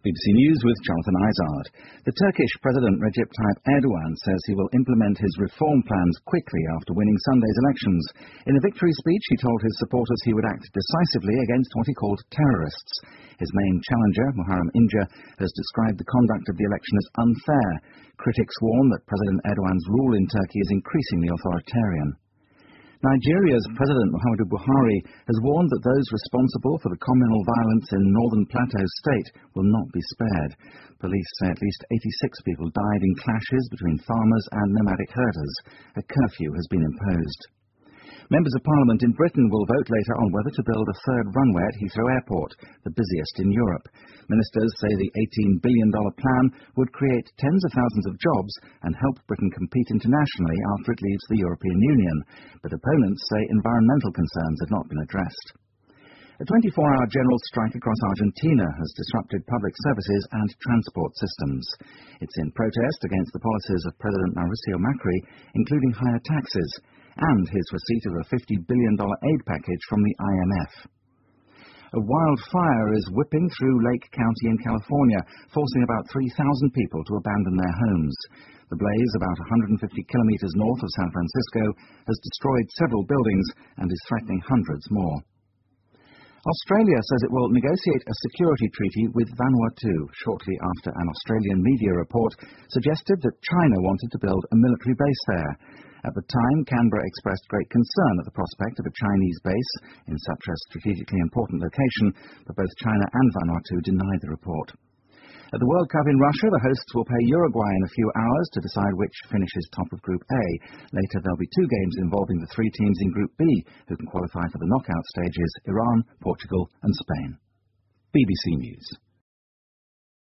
BBC News with Jonathan Izard. The Turkish President Recep Tayyip Erdogan says he will implement his reform plans quickly after winning Sunday's elections. In a victory speech, he told his supporters he would act decisively against what he called terrorists. His main challenger, Muharrem İnce, has described the conduct of the election as unfair. Critics warn that President Erdogan's rule in Turkey is increasingly authoritarian. Nigeria's President Muhammadu Buhari has warned that those responsible for the communal violence in Northern Plateau State will not be spared. Police say at least 86 people died in clashes between farmers and nomadic herders. A curfew has been imposed. Members of Parliament in Britain will vote later on whether to build a third runway at Heathrow Airport, the busiest in Europe. Ministers say the $18 billion plan would create tens of thousands of jobs and help Britain compete internationally after it leaves the European Union. But opponents say environmental concerns have not been addressed. A 24-hour general strike across Argentina has disrupted public services and transport systems. It's in protest against the policies of President Mauricio Macri, including higher taxes, and his receipt of a $50 billion aid package from the IMF. A wildfire is whipping through Lake County in California, forcing about 3,000 people to abandon their homes. The blaze, about 150 kilometers north of San Francisco, has destroyed several buildings and is threatening hundreds more. Australia says it will negotiate a security treaty with Vanuatu shortly after an Australian media report suggested that China wanted to build a military base there. At the time, Canberra expressed great concern at the prospect of a Chinese base in such a strategically important location, but both China and Vanuatu denied the report. At the World Cup in Russia, the hosts will play Uruguay in a few hours to decide which finishes top of Group A. Later, there'll be two games involving the three teams in Group B who can qualify for the knockout stages: Iran, Portugal and Spain. BBC News.